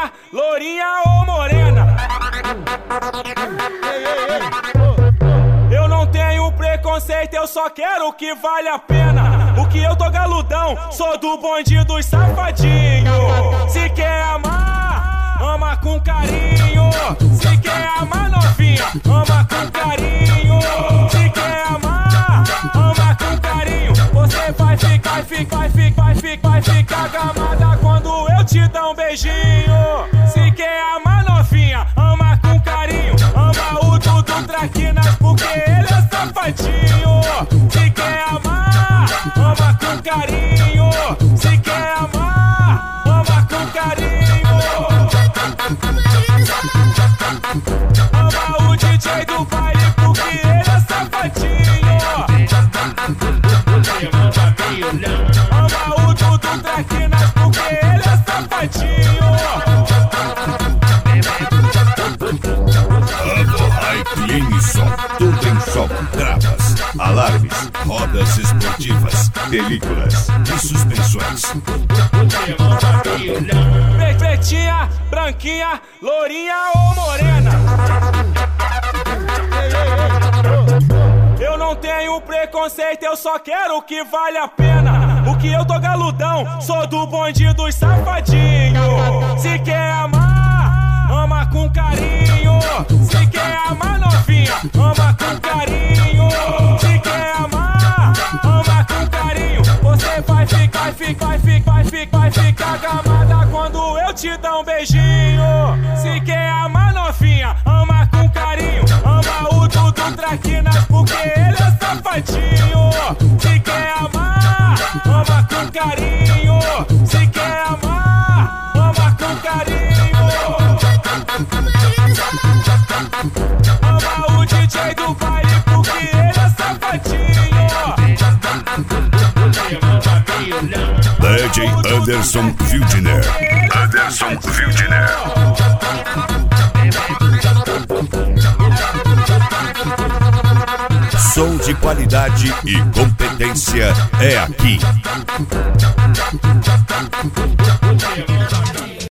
branquinha, lourinha ou morena. Eu não tenho preconceito, eu só quero o que vale a pena. O que eu tô galudão, sou do bonde dos safadinhos. Se quer amar, ama com carinho. Se quer amar novinha, ama com carinho. Se quer amar, ama com carinho. Você vai ficar gamada quando eu te dar um beijinho. Se quer amar novinha, ama com carinho. Ama o Dudu Traquinas porque ele é safadinho. Se quer amar, ama com carinho. Se quer amar, ama com carinho. Ama o DJ do baile porque ele é safadinho. Ama o Dudu Traquinas porque ele é safadinho. Hype som, tudo em som, gravas, alarmes, rodas esportivas, películas e suspensões. Pretinha, branquinha, lourinha ou morena. Eu não tenho preconceito, eu só quero o que vale a pena. O que eu tô galudão, sou do bonde dos safadinhos. Se quer amar, ama com carinho. Se quer amar novinha, ama com carinho. Se quer amar, ama com carinho. Você vai ficar gamada quando eu te dar um beijinho. Se quer amar novinha, ama com carinho. Ama o Dudu Traquinas porque ele é safadinho. Se quer amar, ama com carinho. Se quer amar, ama com carinho. Ama o DJ do baile porque ele é safadinho. DJ Anderson Wildner. Anderson Wildner. Som de qualidade e competência é aqui.